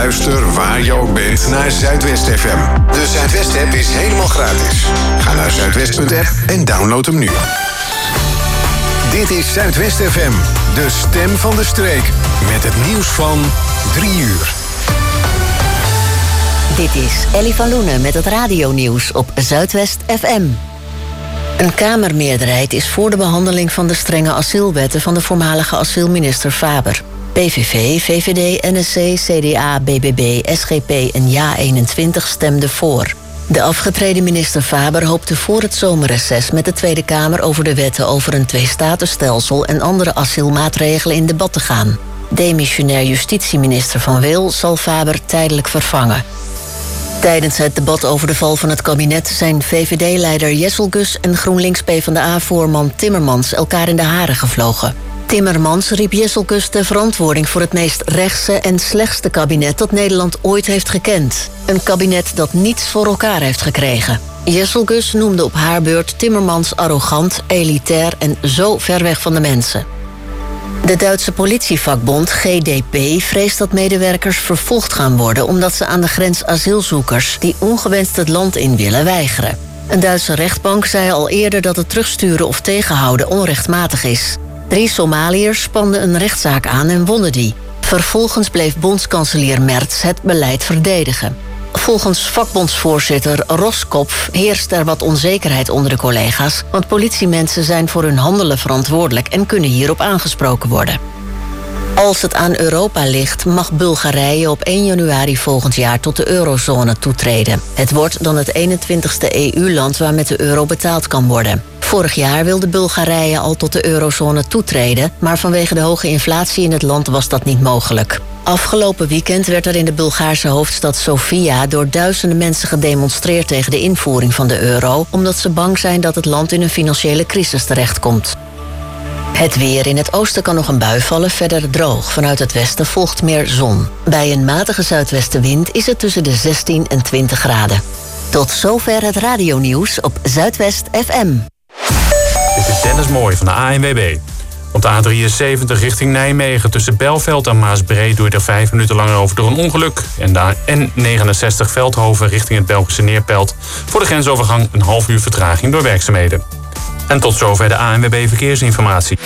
Luister waar je ook bent naar Zuidwest FM. De Zuidwest-app is helemaal gratis. Ga naar zuidwest.app en download hem nu. Dit is Zuidwest FM, de stem van de streek. Met het nieuws van 3 uur. Dit is Ellie van Loenen met het radionieuws op Zuidwest FM. Een Kamermeerderheid is voor de behandeling van de strenge asielwetten van de voormalige asielminister Faber. PVV, VVD, NSC, CDA, BBB, SGP en JA21 stemden voor. De afgetreden minister Faber hoopte voor het zomerreces met de Tweede Kamer over de wetten over een tweestatusstelsel en andere asielmaatregelen in debat te gaan. Demissionair justitieminister Van Wil zal Faber tijdelijk vervangen. Tijdens het debat over de val van het kabinet zijn VVD-leider Jesselgus en GroenLinks PvdA-voorman Timmermans elkaar in de haren gevlogen. Timmermans riep Jesselgus de verantwoording voor het meest rechtse en slechtste kabinet dat Nederland ooit heeft gekend. Een kabinet dat niets voor elkaar heeft gekregen. Jesselgus noemde op haar beurt Timmermans arrogant, elitair en zo ver weg van de mensen. De Duitse politievakbond GdP vreest dat medewerkers vervolgd gaan worden omdat ze aan de grens asielzoekers die ongewenst het land in willen weigeren. Een Duitse rechtbank zei al eerder dat het terugsturen of tegenhouden onrechtmatig is. 3 Somaliërs spanden een rechtszaak aan en wonnen die. Vervolgens bleef bondskanselier Merz het beleid verdedigen. Volgens vakbondsvoorzitter Roskopf heerst er wat onzekerheid onder de collega's, want politiemensen zijn voor hun handelen verantwoordelijk en kunnen hierop aangesproken worden. Als het aan Europa ligt, mag Bulgarije op 1 januari volgend jaar tot de eurozone toetreden. Het wordt dan het 21ste EU-land waar met de euro betaald kan worden. Vorig jaar wilde Bulgarije al tot de eurozone toetreden, maar vanwege de hoge inflatie in het land was dat niet mogelijk. Afgelopen weekend werd er in de Bulgaarse hoofdstad Sofia door duizenden mensen gedemonstreerd tegen de invoering van de euro, omdat ze bang zijn dat het land in een financiële crisis terechtkomt. Het weer. In het oosten kan nog een bui vallen, verder droog. Vanuit het westen volgt meer zon. Bij een matige zuidwestenwind is het tussen de 16 en 20 graden. Tot zover het radionieuws op Zuidwest FM. Dit is Dennis Mooi van de ANWB. Op de A73 richting Nijmegen tussen Belveld en Maasbree doe je er 5 minuten langer over door een ongeluk. En de N69 Veldhoven richting het Belgische Neerpelt. Voor de grensovergang een half uur vertraging door werkzaamheden. En tot zover de ANWB Verkeersinformatie.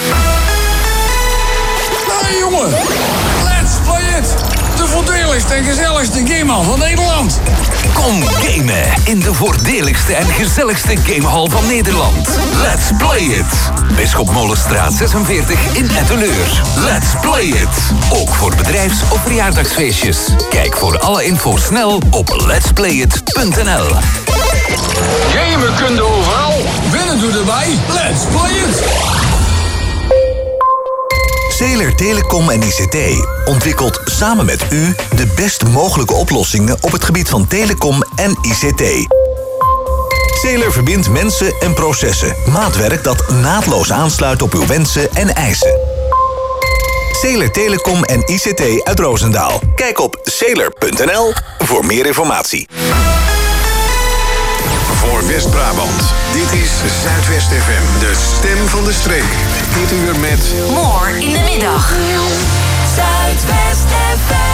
Nou jongen, let's play it! De voordeligste en gezelligste gamehal van Nederland. Kom gamen in de voordeligste en gezelligste gamehal van Nederland. Let's play it! Bisschop Molenstraat 46 in Etteleur. Let's play it! Ook voor bedrijfs- of verjaardagsfeestjes. Kijk voor alle info snel op letsplayit.nl. Gamen kun je overal. Winnen doe erbij. Let's play it! Zeeler Telecom en ICT ontwikkelt samen met u de best mogelijke oplossingen op het gebied van telecom en ICT. Zeeler verbindt mensen en processen. Maatwerk dat naadloos aansluit op uw wensen en eisen. Zeeler Telecom en ICT uit Roosendaal. Kijk op zeeler.nl voor meer informatie. Voor West-Brabant. Dit is Zuidwest FM, de stem van de streek. Dit uur met... More in de middag. Zuidwest FM.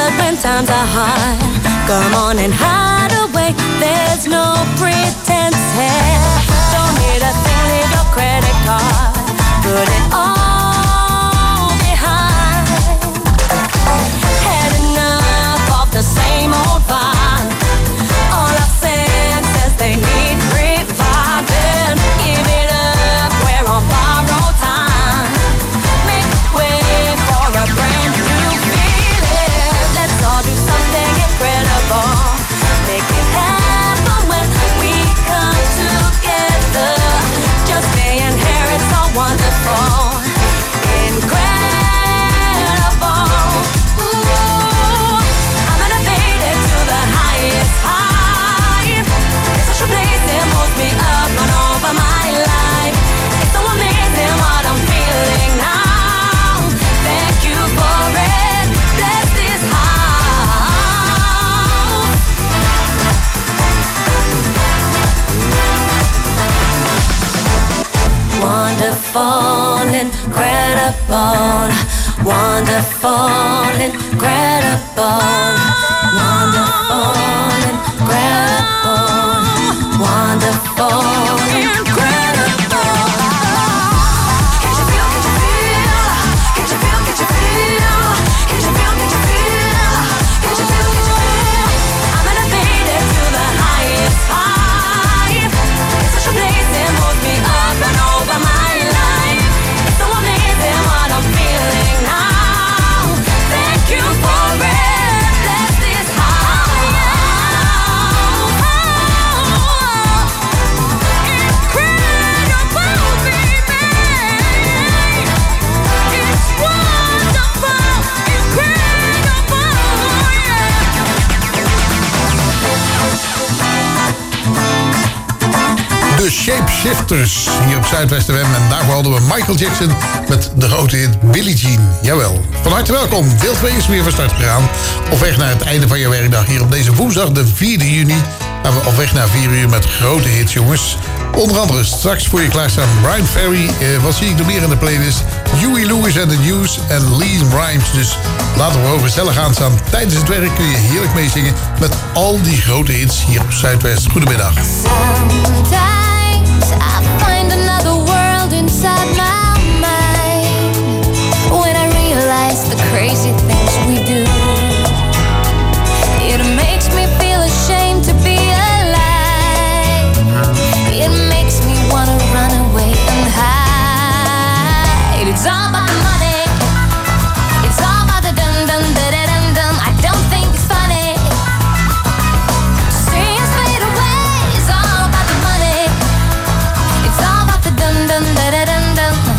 good when times are hard. Come on and hide away, there's no pretense here. Don't need a thing, leave your credit card. Put it all behind. Had enough of the same old vibe. All our senses, they need reviving. Give it up, we're on borrowed time. Make way for a brand new feeling. Let's all do something incredible. Make it happen when we come together. Just being here, it's so wonderful. Incredible. Ooh, I'm elevated to the highest high. It's such a place that moves me up and over my life. It's so amazing what I'm feeling now. Thank you for it. Bless this house. Wonderful, incredible. Wonderful, incredible. Wonderful, incredible. Wonderful, incredible. Can't you feel, can't you feel? Can't you feel, can't you feel? Can't you feel, can't you feel? Can't you feel, can't you feel? I'm elevated to the highest high. It's such a place that moves me up and over my life. It's so amazing what I'm feeling now. Thank you for it. Bless this house. Incredible, baby. It's wonderful, incredible, De Shapeshifters hier op Zuidwest FM. En daarvoor hadden we Michael Jackson met de grote hit Billie Jean. Jawel. Van harte welkom. Deel 2 is weer van start gegaan. Op weg naar het einde van je werkdag hier op deze woensdag, de 4e juni. Gaan we op weg naar 4 uur met grote hits, jongens. Onder andere straks voor je klaarstaan Brian Ferry. Wat zie ik nog meer in de playlist? Huey Lewis and the News en Lee Rhymes. Dus laten we gewoon gezellig aanstaan. Tijdens het werk kun je heerlijk meezingen met al die grote hits hier op Zuidwest. Goedemiddag. Sometimes I find another world inside my mind when I realize the crazy things we do. It makes me feel ashamed to be alive. It makes me wanna run away and hide. It's all about the money. It's all about the dum dum da da dum dum. I don't think it's funny. Seeing fade away is all about the money. It's all about the dum dum da da dum dum.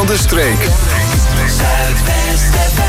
van de streek. Zuidwest FM.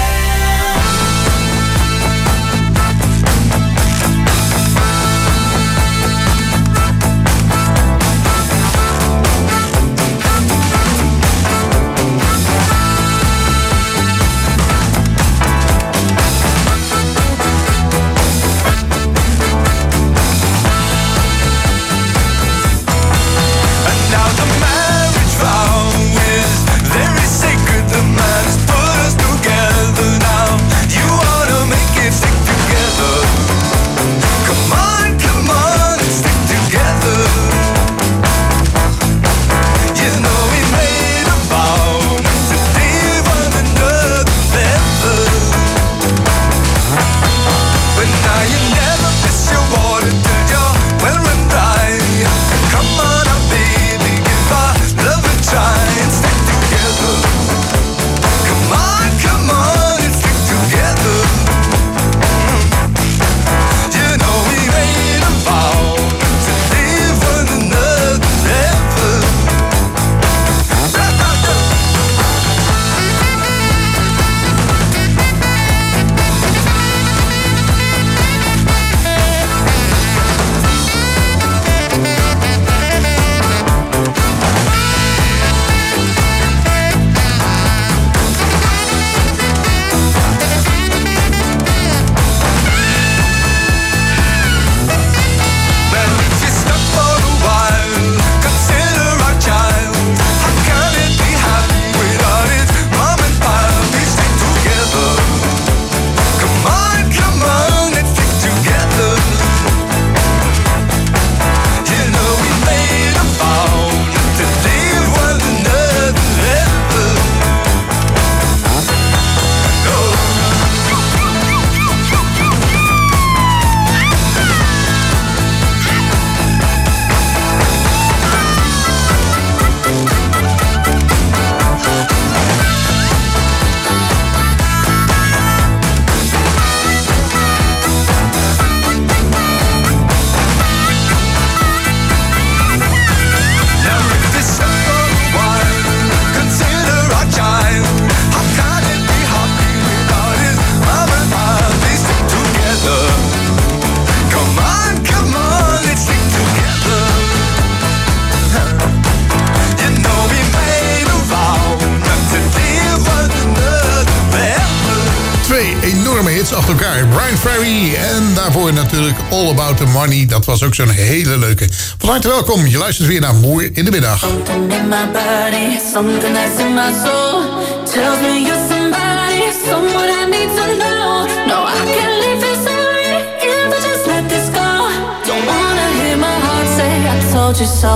Achter elkaar. Brian Ferry en daarvoor natuurlijk All About The Money. Dat was ook zo'n hele leuke. Van harte welkom. Je luistert weer naar Moer in de Middag. Something in my body, something that's in my soul tells me you're somebody, someone I need to know. No, I can't leave this already if I just let this go. Don't wanna hear my heart say I told you so.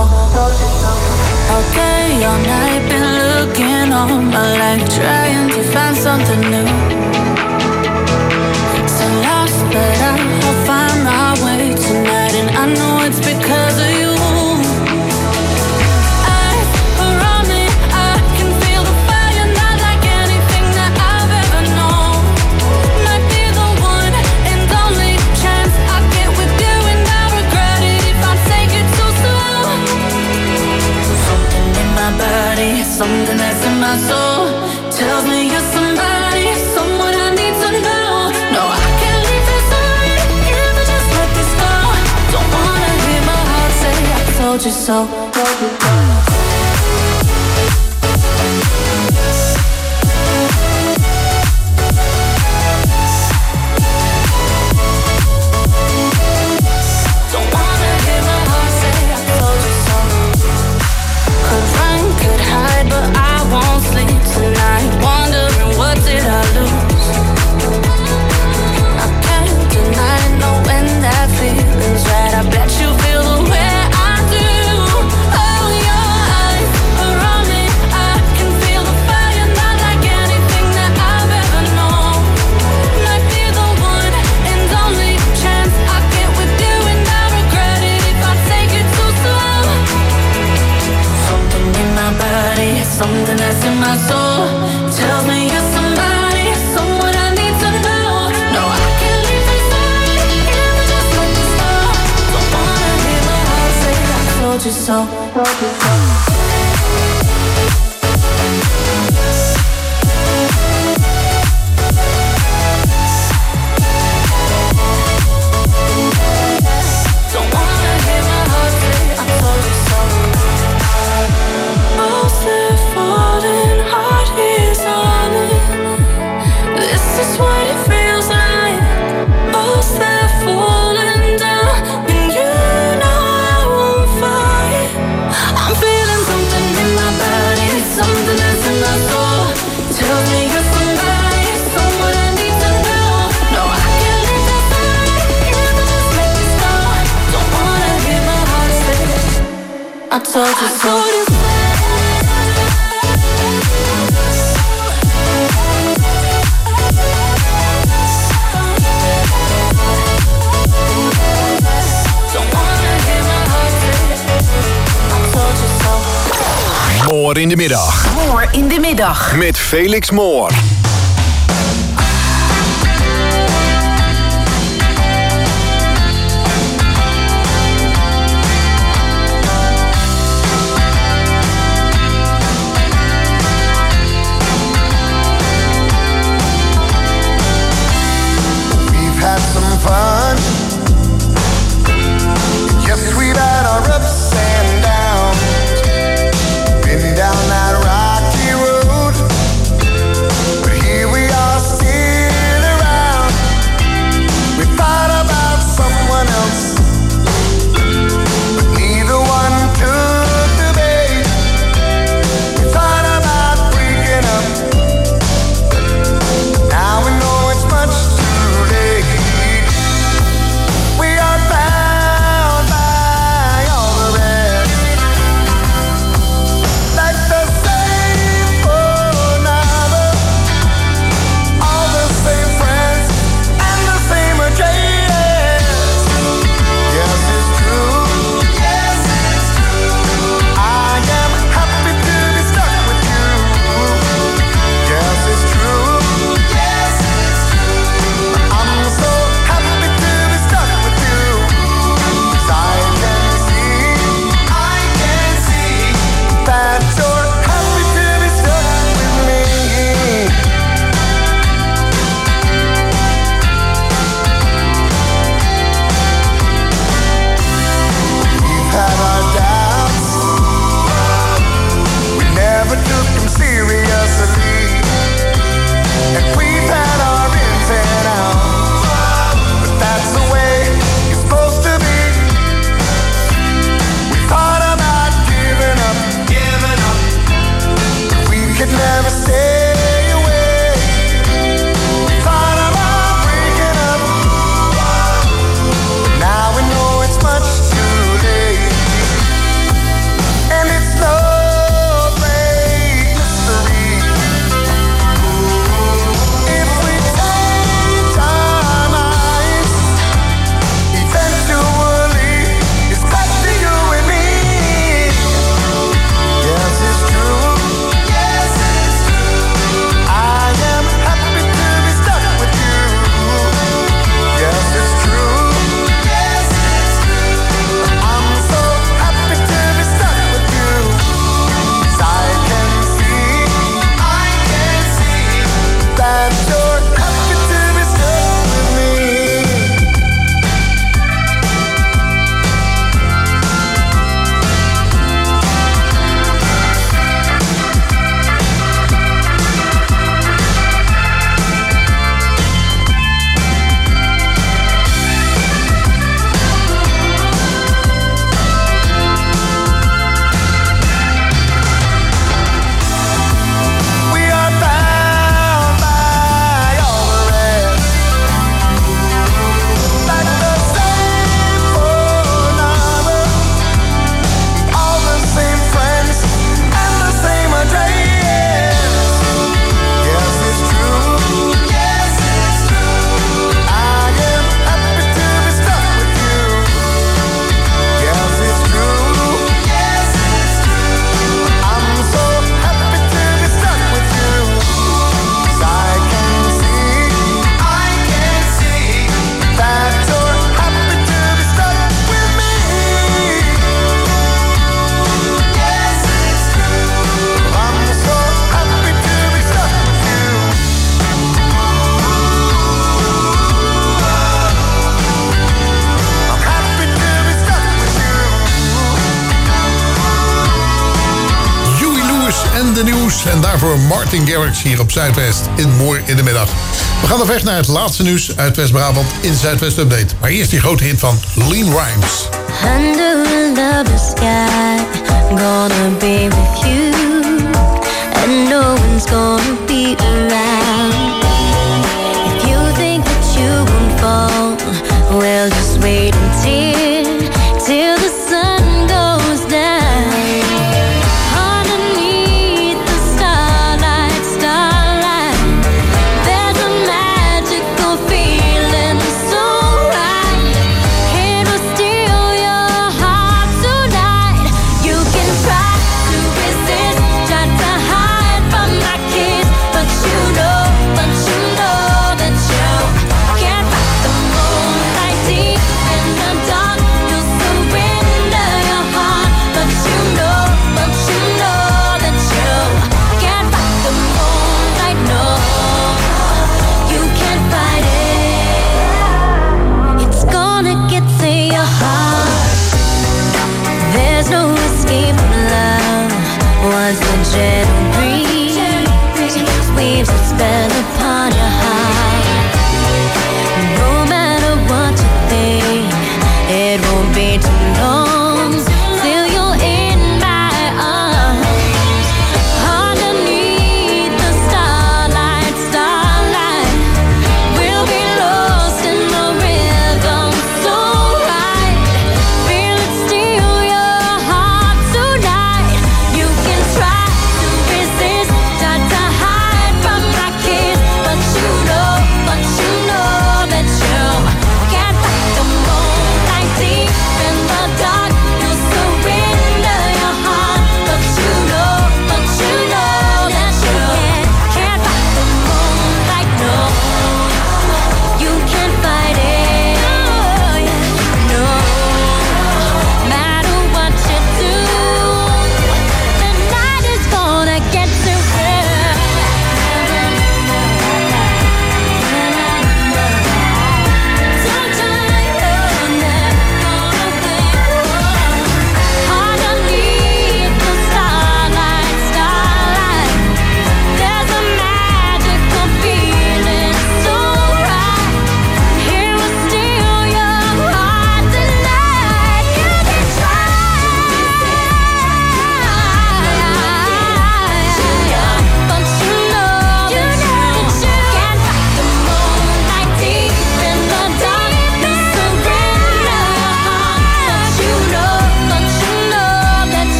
Okay, all night been looking all my life, trying to find something new. But I'll find my way tonight, and I know it's because of you. Eyes around me, I can feel the fire, not like anything that I've ever known. Might be the one and only chance I get with you, and I regret it if I take it too slow. Something in my body, something that's in my soul tells me you're somebody, someone I need to know. No, I can't leave this already if I just let this go. Don't wanna hear my heart say I told you so. Don't wanna hear my heart say I told you so. Could run, could hide, but I won't sleep tonight, wondering what did I lose. I can't deny knowing that feeling's right. I bet you feel the way I do. Oh, your eyes around me, I can feel the fire, not like anything that I've ever known. Might be the one and only chance I get with you, and I regret it if I take it too slow. Something in my body, something that's in my soul tells me you're somebody, someone I need to know. No, I can't leave this already if I just let this go. Don't wanna hear my heart say I told you so. I told you so. Moor in de middag. Moor in de middag. Met Felix Moor. We've had some fun. Yes, we've had our ups and downs. Been down that rocky road, but here we are still around. We thought about someone else, but neither one took the bait. We thought about breaking up, now we know it's much too late. We are bound by all the rest, like the same phone number, all the same friends, and the same address. Yes, it's true. Yes, it's true. I am happy to be stuck with you. Yes, it's true. Yes, it's true. I'm so happy to be stuck with you. 'Cause I can see that you're happy to be stuck with me. We've had our doubts, we never took them seriously, and we've had our ins and outs, but that's the way it's supposed to be. We thought about giving up, we could never stay away. We thought about breaking up, but now we know it's much too late. And it's no great mystery if we change our minds. Eventually, it's back to you and me. Yes, it's true. Yes, it's true. I am happy to be stuck with you. Yes, it's true. Yes, it's true. I'm so happy to be stuck with you. 'Cause I can see that you're happy to be stuck with me. We are bound by all the rest, like the same phone number, all the same friends, and the same address. Yes, it's true. Yes, it's true. I am happy to be stuck with you. Yes, it's true. Yes, it's true. I'm so happy to be stuck with you. 'Cause I can see that you're happy to be stuck with me. Yes, it's true. I'm so happy to be stuck with you. I'm happy to be stuck with you. Huey Lewis en de nieuws. En daarvoor Martin Garrix hier op Zuidwest in Moor in de middag. We gaan op weg naar het laatste nieuws uit West-Brabant in Zuidwest Update. Maar eerst die grote hit van Lean Rimes. Under a lovely sky, gonna be with you, and no one's gonna be around. If you think that you won't fall, well, just wait until the sun goes down.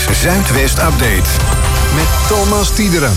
Zuidwest Update. Met Thomas Tiederen.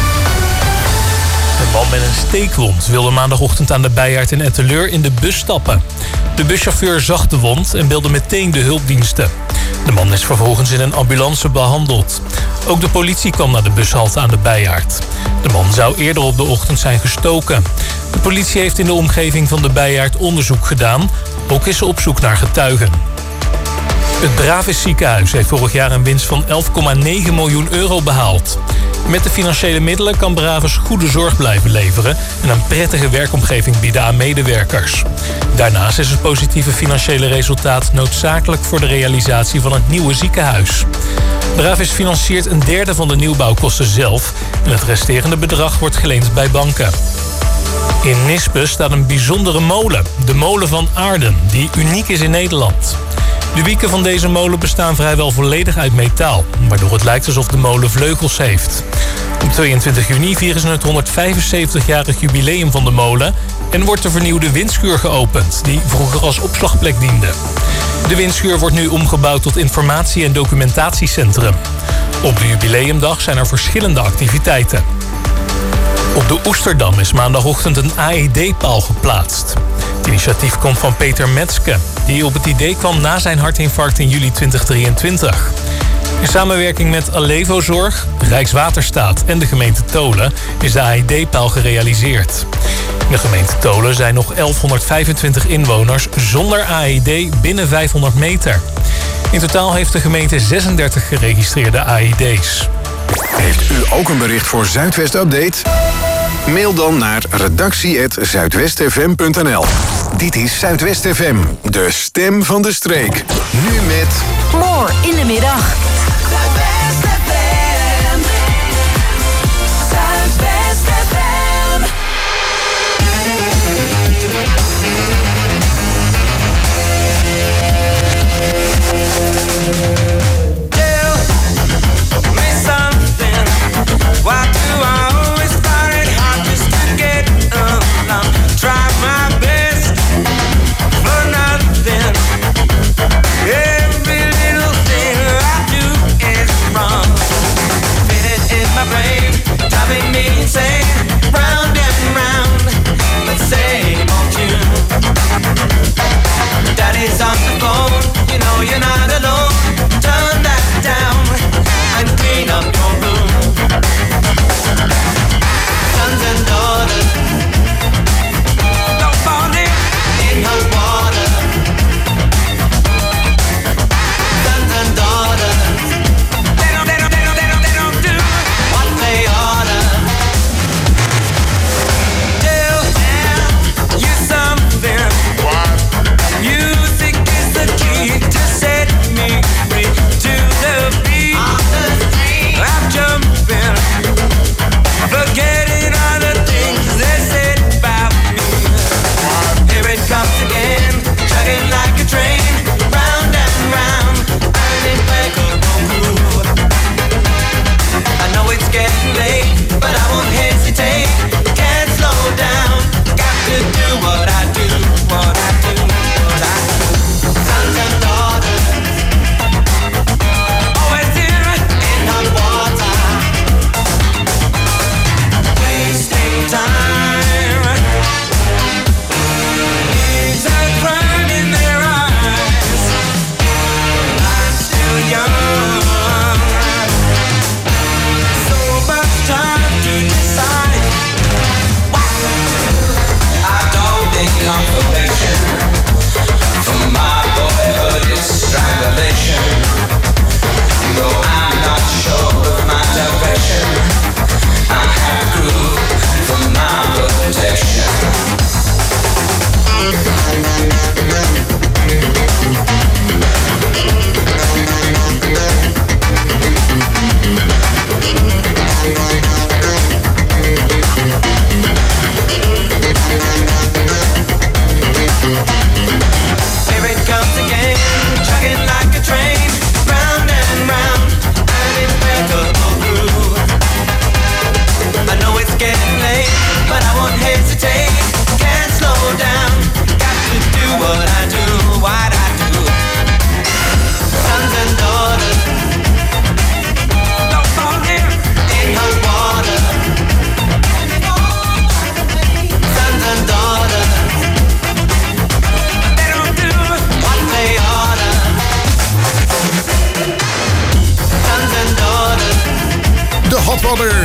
Een man met een steekwond wilde maandagochtend aan de Bijaard in Etteleur in de bus stappen. De buschauffeur zag de wond en belde meteen de hulpdiensten. De man is vervolgens in een ambulance behandeld. Ook de politie kwam naar de bushalte aan de Bijaard. De man zou eerder op de ochtend zijn gestoken. De politie heeft in de omgeving van de Bijaard onderzoek gedaan. Ook is ze op zoek naar getuigen. Het Bravis ziekenhuis heeft vorig jaar een winst van 11,9 miljoen euro behaald. Met de financiële middelen kan Bravis goede zorg blijven leveren en een prettige werkomgeving bieden aan medewerkers. Daarnaast is het positieve financiële resultaat noodzakelijk voor de realisatie van het nieuwe ziekenhuis. Bravis financiert een derde van de nieuwbouwkosten zelf en het resterende bedrag wordt geleend bij banken. In Nispe staat een bijzondere molen, de molen van Aarden, die uniek is in Nederland. De wieken van deze molen bestaan vrijwel volledig uit metaal, waardoor het lijkt alsof de molen vleugels heeft. Op 22 juni vieren ze het 175-jarig jubileum van de molen en wordt de vernieuwde windschuur geopend, die vroeger als opslagplek diende. De windschuur wordt nu omgebouwd tot informatie- en documentatiecentrum. Op de jubileumdag zijn er verschillende activiteiten. Op de Oesterdam is maandagochtend een AED-paal geplaatst. Het initiatief komt van Peter Metske, die op het idee kwam na zijn hartinfarct in juli 2023. In samenwerking met Alevozorg, Rijkswaterstaat en de gemeente Tolen is de AED-paal gerealiseerd. In de gemeente Tolen zijn nog 1125 inwoners zonder AED binnen 500 meter. In totaal heeft de gemeente 36 geregistreerde AED's. Heeft u ook een bericht voor Zuidwest Update? Mail dan naar redactie@zuidwestfm.nl. Dit is Zuidwest FM, de stem van de streek. Nu met... More in de middag. Zuidwest FM. Zuidwest FM. Tell me something. Why do I always find it hard just to get along? Try my best for nothing. Every little thing I do is wrong. Feel it in my brain, driving me insane. Round and round, but same old tune. Daddy's on the phone, you know you're not alone. Turn that down and clean up your room. Sons and daughters, don't fall in hot water. Sons and daughters, they don't do what they oughta. Tell you something. Music is the key to set me free. To the beat, I'm jumping, forgetting all the things they said about me. Here it comes again, chugging like a train, round and round, an impeccable groove. I know it's getting late, but I won't hesitate. Can't slow down, got to do what I do, what I do, what I do. Sons and daughters, always here in hot water, wasting time. These are crime in their eyes. I'm still young, so much time to decide. I don't think I'm perfection. For my boyhood is strangulation. Though I'm not sure of my direction, I have grew for my protection.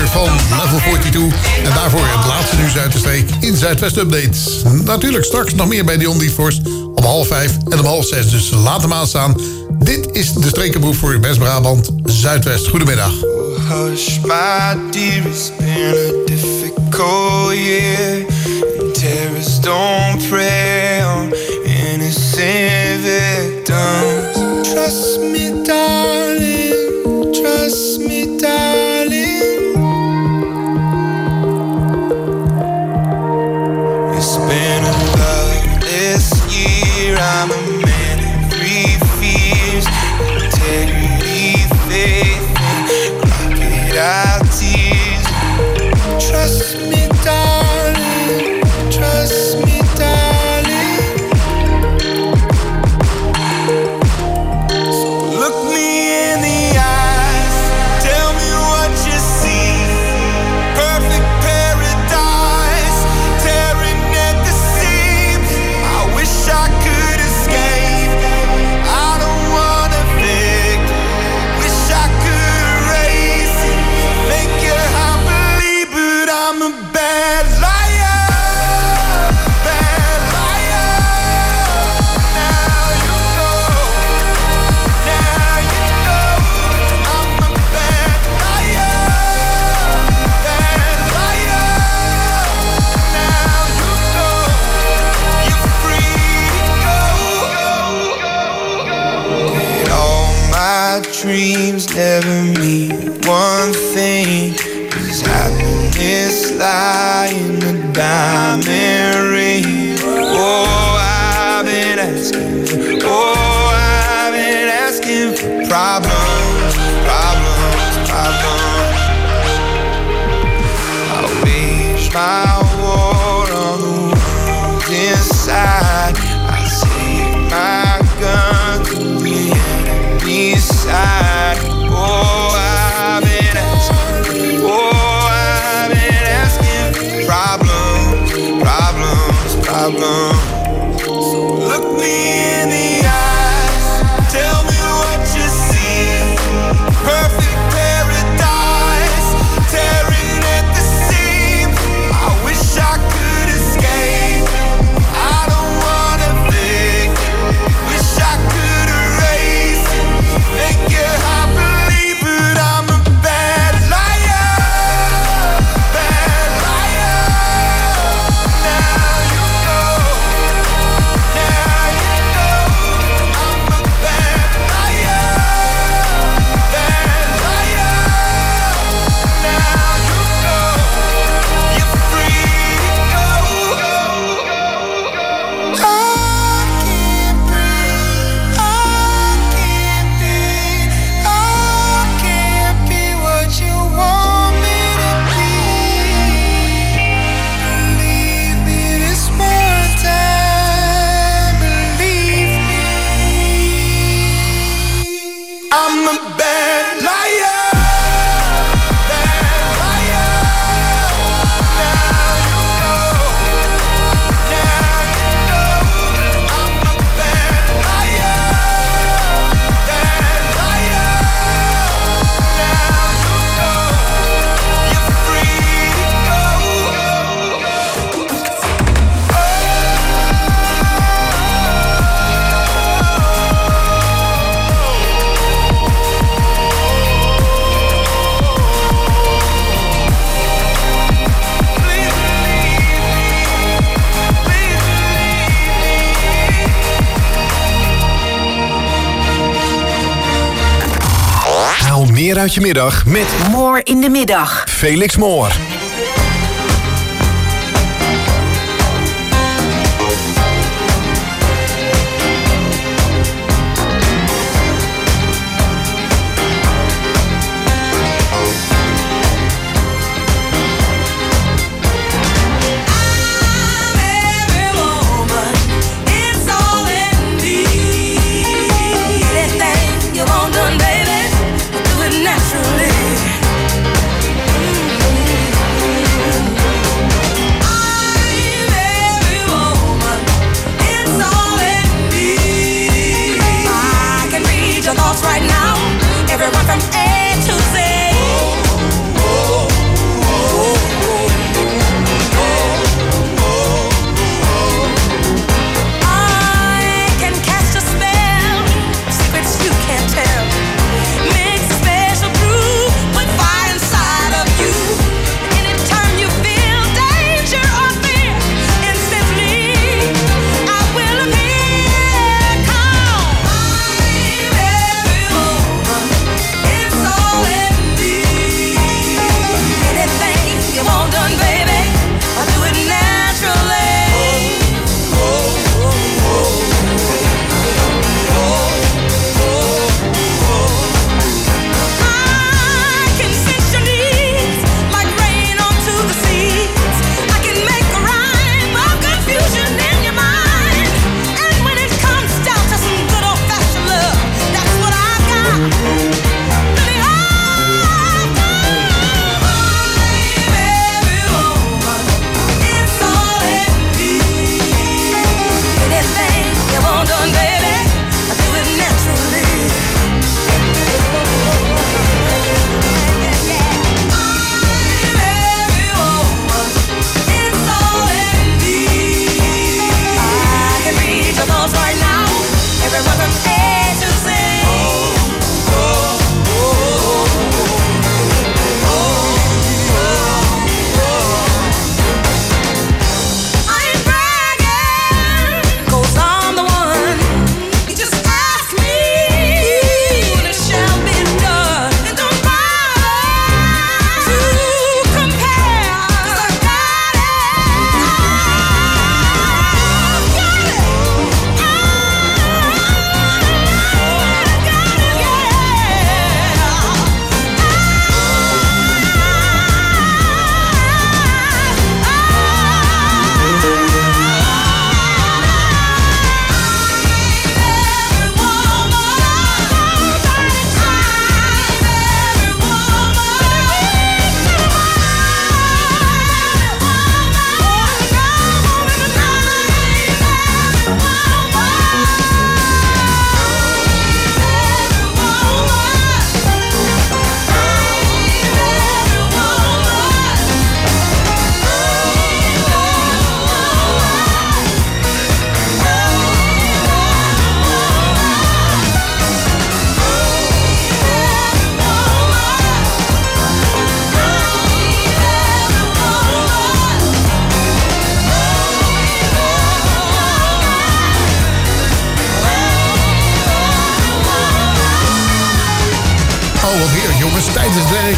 van Level 42. En daarvoor het laatste nieuws uit de streek in Zuidwest Update. Natuurlijk straks nog meer bij Dion Dietvorst om 4:30 en om 5:30. Dus laat hem aanstaan. Dit is de Strekenbroek voor West-Brabant Zuidwest. Goedemiddag. Hush, my dear, it's been a difficult year. Terrorists don't prey on innocent victims. Trust me, darling. Trust me, darling. It's been a loveless year. I'm a man of 3 fears: integrity, faith, and crocodile tears. Trust me, darling. Trust me, darling. So look me in the eyes, tell me what you see. Perfect paradise, tearing at the seams. I wish I could escape. I don't wanna think. Wish I could erase it, make you happily, but I'm a bad liar. Dreams never mean one thing. Does happiness lie in a diamond ring? Oh, I've been asking. Oh, I've been asking for problems, problems, problems. I wage my war on the world inside. I take my gun to the enemy's side. Oh, I've been asking. Oh, I've been asking for problems, problems, problems. So look me in the eyes, tell me what you see. Perfect paradise, tearing at the seams. I wish I could escape. I don't wanna think. Wish I could erase it, make you happily, but I'm a bad liar. Bad liar. Now you know. Now you know. I'm a bad liar. Bad liar. Now you know. You're free to go. I can't breathe. I can't be. I can't be what you want me to be. Believe me this one time. Believe me. I'm a bad liar. Bad liar. Now you know. Now you know. I'm a bad liar. Bad liar. Now you know. You're free to go. Haal meer uit je middag met More in de middag. Felix Moor. Every woman, it's all in me. Anything you want done, baby, do it naturally.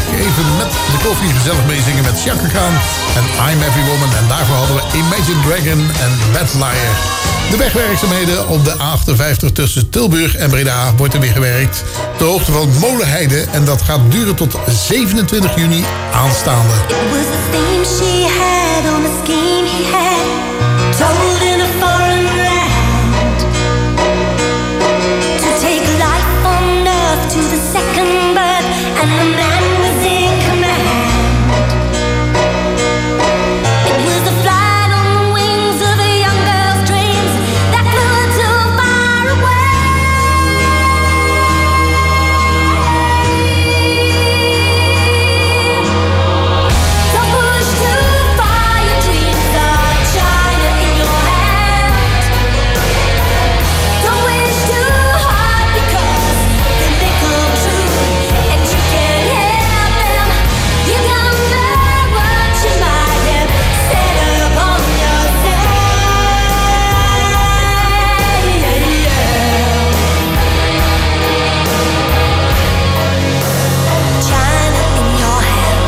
Even met de koffie gezellig meezingen met Chaka Khan en I'm Every Woman. En daarvoor hadden we Imagine Dragon en Bad Liar. De wegwerkzaamheden op de A58 tussen Tilburg en Breda wordt er weer gewerkt. Ter hoogte van Molenheide. En dat gaat duren tot 27 juni aanstaande. It was the theme she had on the scheme he had, told in a foreign land, to take life on earth to the second birth, and the man was in command. It was the flight on the wings of a young girl's dreams that flew her too far away. Don't push too far, your dreams are China in your hand. Don't wish too hard because then they come true and you can't help them. You don't know what you might have set upon yourself. China in your hand.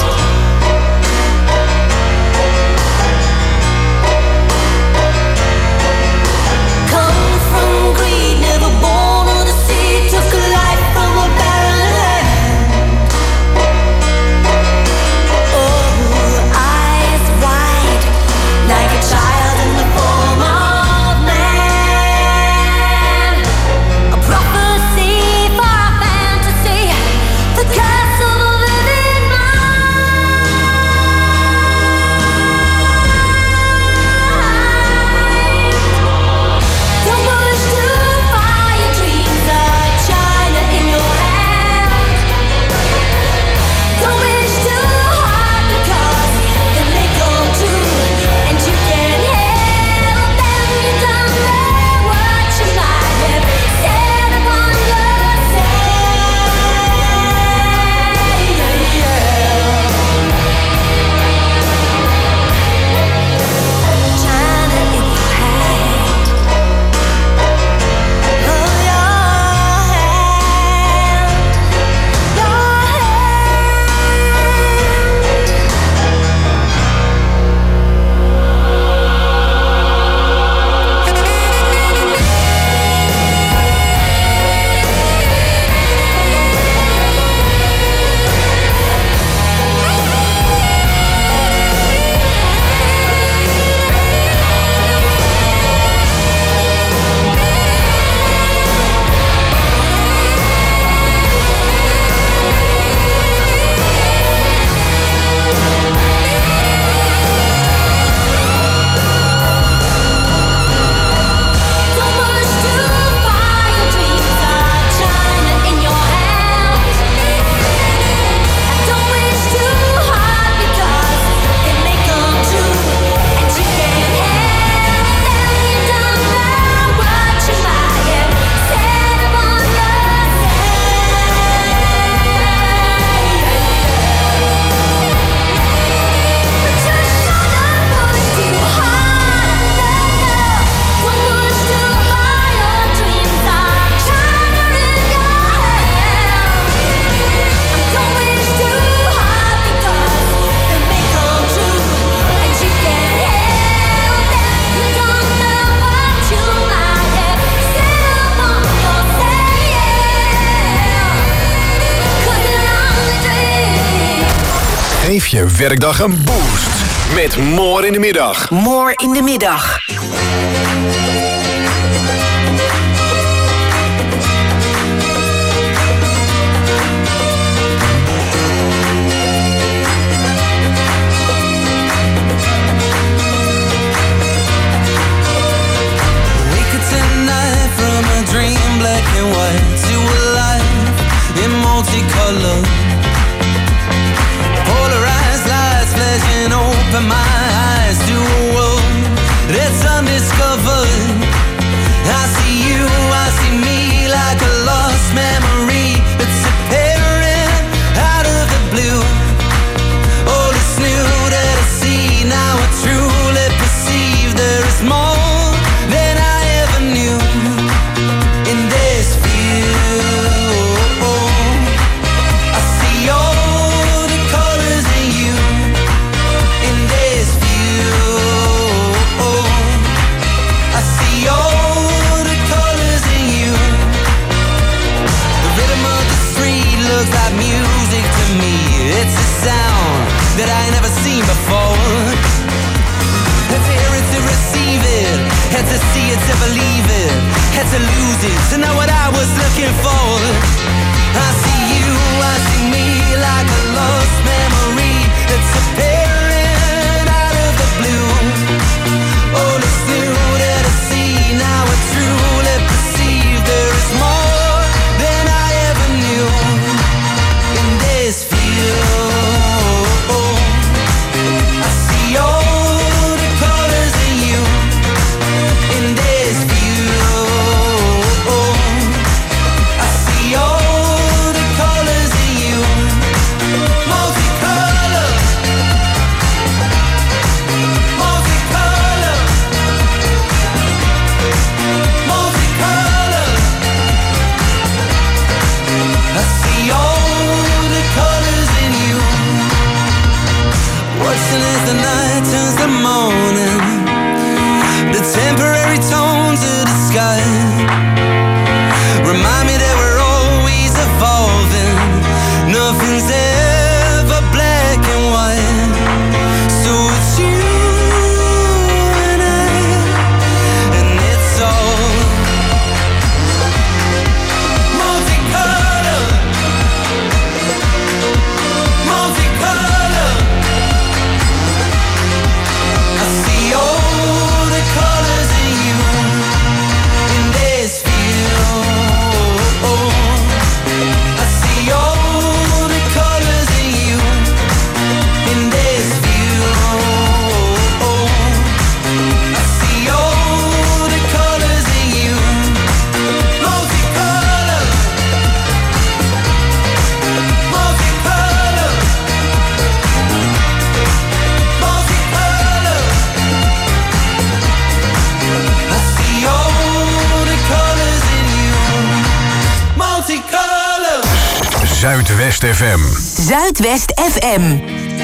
Come from greed, never born of the sea, took a life from a barren land. Oh, eyes wide, like a child in the form of man. A prophecy for a fantasy, the curse of a living mind. Don't push too far, your dreams are China in your hand. Don't wish too hard because then they come true and you can't help them. You don't know what you might have set upon yourself. China in your hand. Oh, your hand. Your Don't push too far, your dreams are China in your hand. Don't wish too hard because it may come true and you can't help them. You don't know what you might have set upon Geef je werkdag een boost met More in de Middag. More in de middag. Wake up tonight from a dream, black and white, to a life in multicolor. Polarized lights flashing open my eyes to a world that's undiscovered. I see you, I see me like a lost memory that's appearing out of the blue. All is new that I see now, I truly perceive there is more than I ever knew in this field. I see all Had to see it to believe it, had to lose it to know what I was looking for. I see you, I see me like a lost memory that's appearing out of the blue. All is new that I see, now I truly perceive there is more than I ever knew in this view. I see all the colors in you in this view. I see all the colors in you, multicolor, multicolor, multicolor. I see all the colors in you. Watching as the night turns to morning, the temporary tones of the sky remind me that we're always evolving. Nothing's ever black and white. So it's you and I, and it's all multicolor, multicolor. I see all the colors in you in this view. I see all the colors in you in this view. I see all the colors in you, multicolor, multicolor, multicolor. I see all the colors in you, multicolor. Zuidwest FM. Zuidwest FM.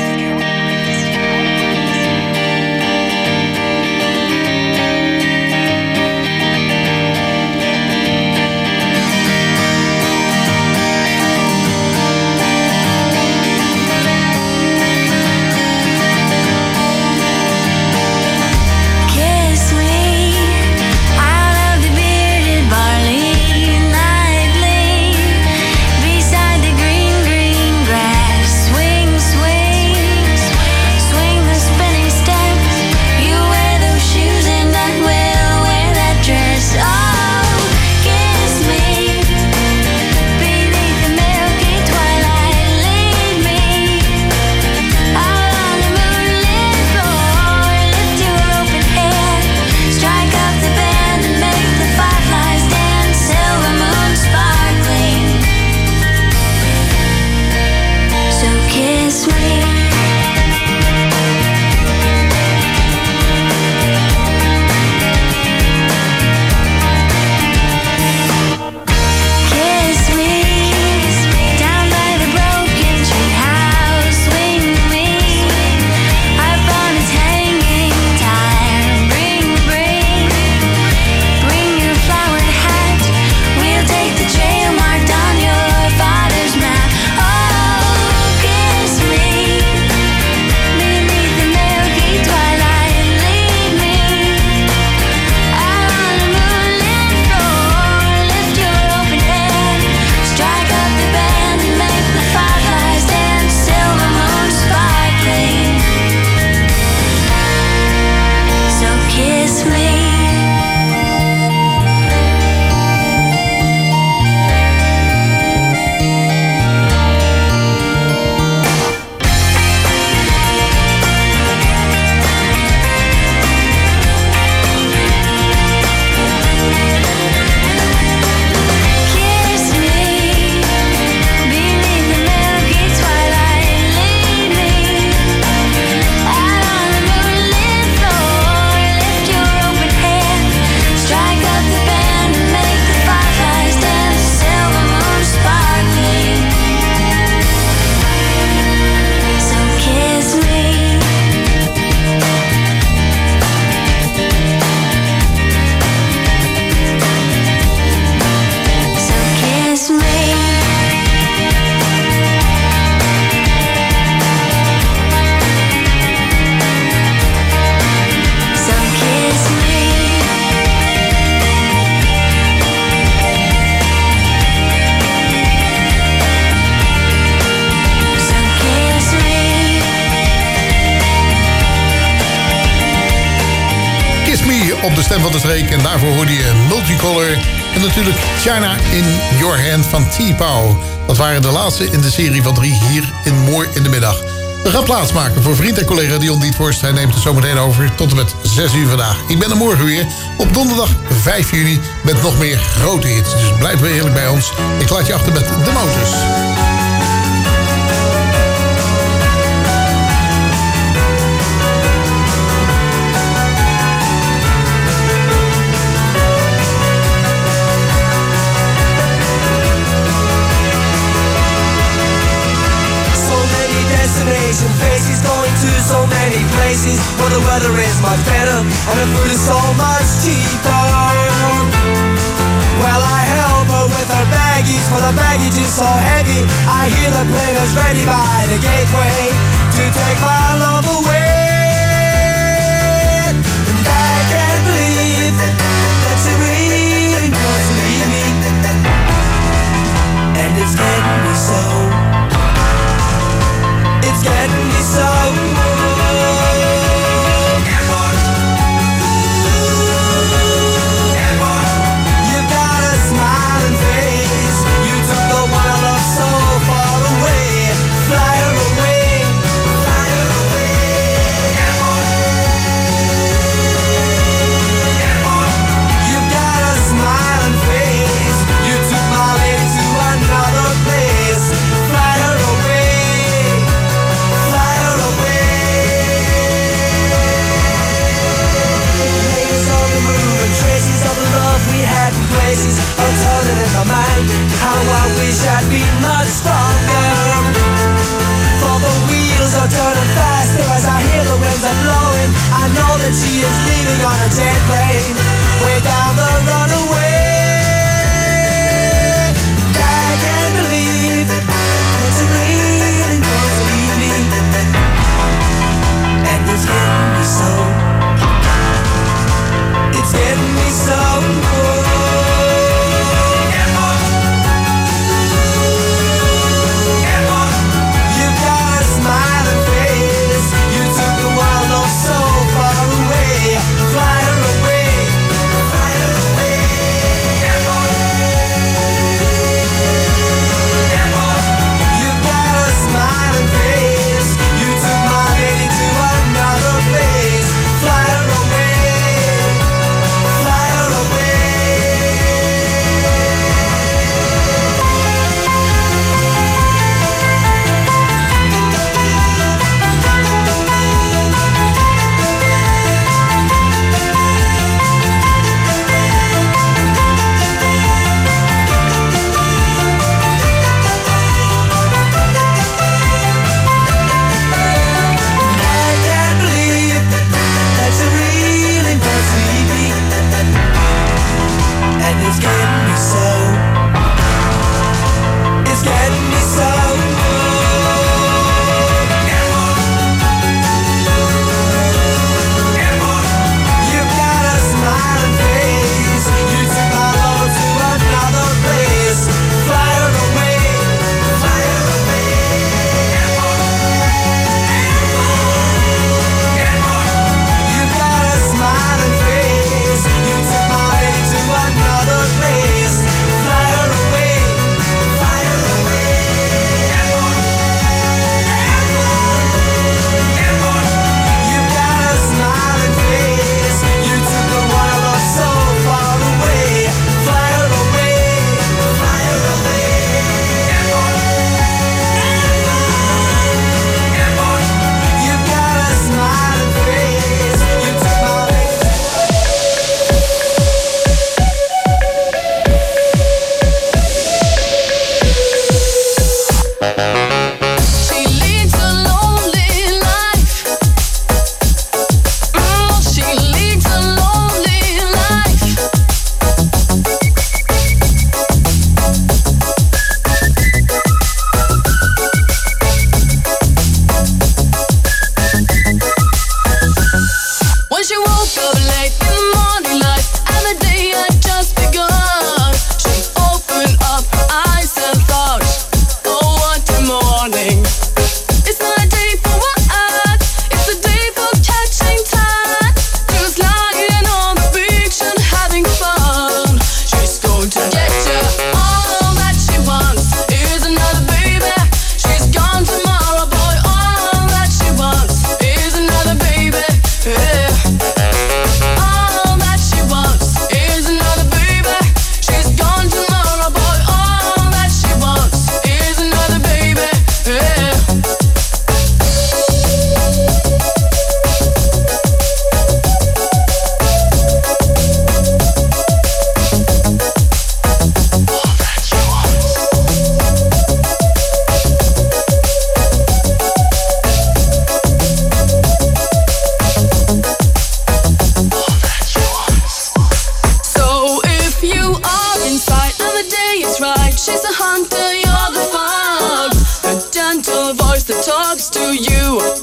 Kiss me out of the bearded barley nightly, beside the green, green grass. Swing, swing. Me op de stem van de streek. En daarvoor hoorde je Multicolor. En natuurlijk China in Your Hand van T-Pow. Dat waren de laatste in de serie van 3 hier in Mooi in de Middag. We gaan plaatsmaken voor vriend en collega Dion Dietvorst. Hij neemt het zometeen over tot en met 6 uur vandaag. Ik ben er morgen weer op donderdag 5 juni met nog meer grote hits. Dus blijf weer heerlijk bij ons. Ik laat je achter met de Motors. Faces going to so many places where the weather is much better and the food is so much cheaper. Well, I help her with her baggies, for the baggage is so heavy. I hear the players ready by the gateway to take my love away. And I can't believe that she really wants to leave me, and it's getting me so. It's getting me so. You've got a smiling face. You took the one I love so far away. Fly her away, fly her away. You've got a smiling face. You took my lady to another place. Fly her away. Traces of the love we had in places are turning in my mind. How I wish I'd been much stronger. For the wheels are turning faster as I hear the winds are blowing. I know that she is leaving on a jet plane way down the runaway. I can't believe that she really wants to leave me, and it's getting me so. It's getting me so good. You've got a smiling face. You took the wild love so far away. Fly her away, fly her away. You've got a smiling face. You took my lady to another place. Fly her away. It's getting me so. It's getting me so. You've got a smiling face. You took my love to another place. Fly her away, fly her away. You've got a smiling face. You took my lady to another place. Fly her away, fly her away. You've got a smiling face. You took the one I love so far away. Fly her away, fly her away. You've got a smiling face. You took my She leads a lonely life. She leads a lonely life. When she woke up late in the morning light and the day had just begun, she opened up her eyes and thought, oh, what a morning. It's not a day for what? It's a day for catching time. Just lying on talks to you.